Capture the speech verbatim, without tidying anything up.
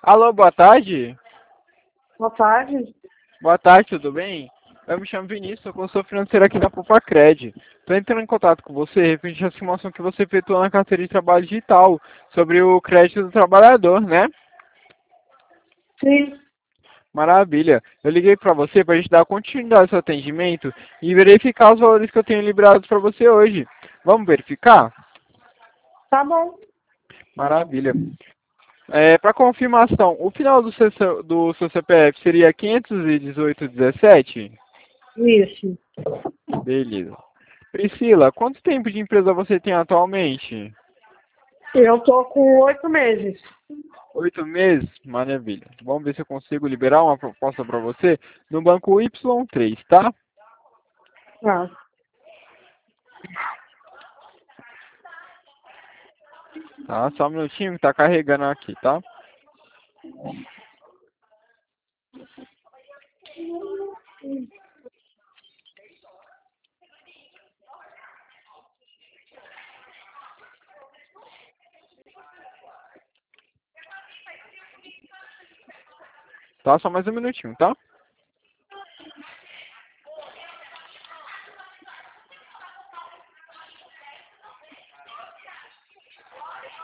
Alô, boa tarde. Boa tarde. Boa tarde, tudo bem? Eu me chamo Vinícius, sou consultor financeiro aqui da Popacred. Estou entrando em contato com você referente à simulação que você efetuou na carteira de trabalho digital sobre o crédito do trabalhador, né? Sim, Maravilha. Eu liguei para você para a gente dar continuidade ao seu atendimento e verificar os valores que eu tenho liberados para você hoje. Vamos verificar? tá bom. Maravilha. É, para confirmação, o final do seu, do seu C P F seria quinhentos e dezoito dezessete? Isso. Beleza. Priscila, quanto tempo de empresa você tem atualmente? Eu tô com oito meses. Oito meses? Maravilha. Vamos ver se eu consigo liberar uma proposta para você no banco Y três, tá? Tá. Tá, só um minutinho que tá carregando aqui, tá? Tá, só mais um minutinho, tá?